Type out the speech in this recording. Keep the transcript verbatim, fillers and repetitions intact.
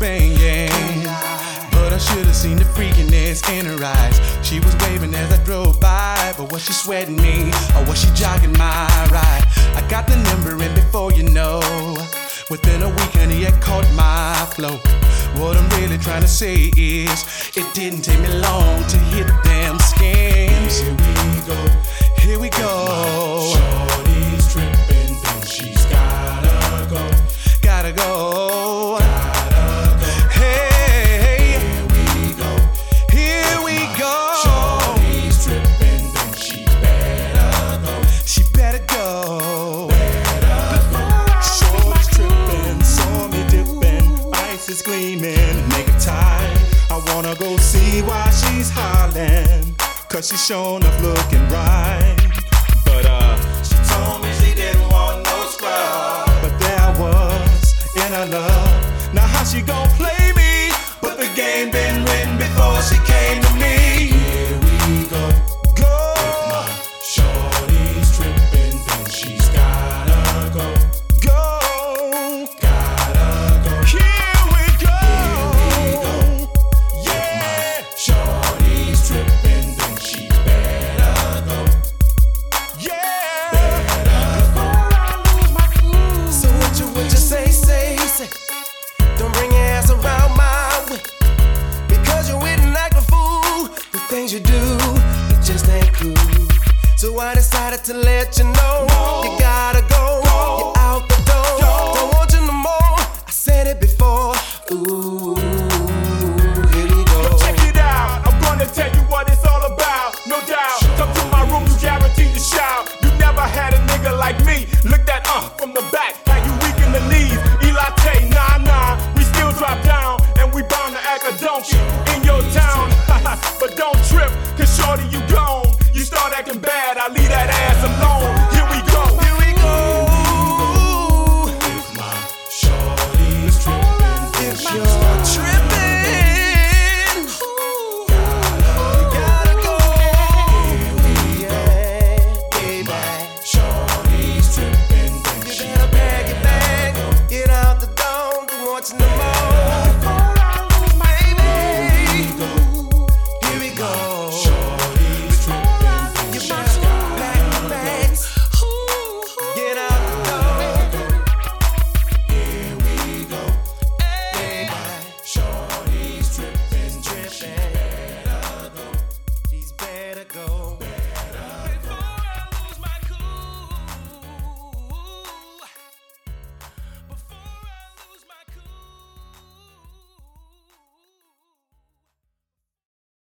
banging, but I should have seen the freakiness in her eyes. She was waving as I drove by, but was she sweating me or was she jogging my ride? I got the number and before you know, within a week honey it caught my flow. What I'm really trying to say is, it didn't take me long to hit them scams. Here we go, here we go. Shorty's tripping, then she's gotta go. Gotta go. Gotta go. Hey, here we go, here we go. Shorty's tripping, then she better go. She better go. Better go. Shorty's tripping, saw me dipping, ice is gleaming, nigga tight. I wanna go see why she's hollering, cause she's showing up looking right. But uh, She told me she didn't want no scrub, but there I was in her love. Now how she gon' play me? But the game been written before she came to me. here we go. Go, Shorty's tripping, then she's gotta go. go, Gotta go. here we go. Here we go. Yeah, Shorty's tripping, then she better go. yeah. Better go. So what you, what you say, say, say? Don't bring your ass around my way, because you're with and like a fool. The things you do, it just ain't cool. So I decided to let you know, you gotta go, you're out the door. Don't want you no more, I said it before. Ooh.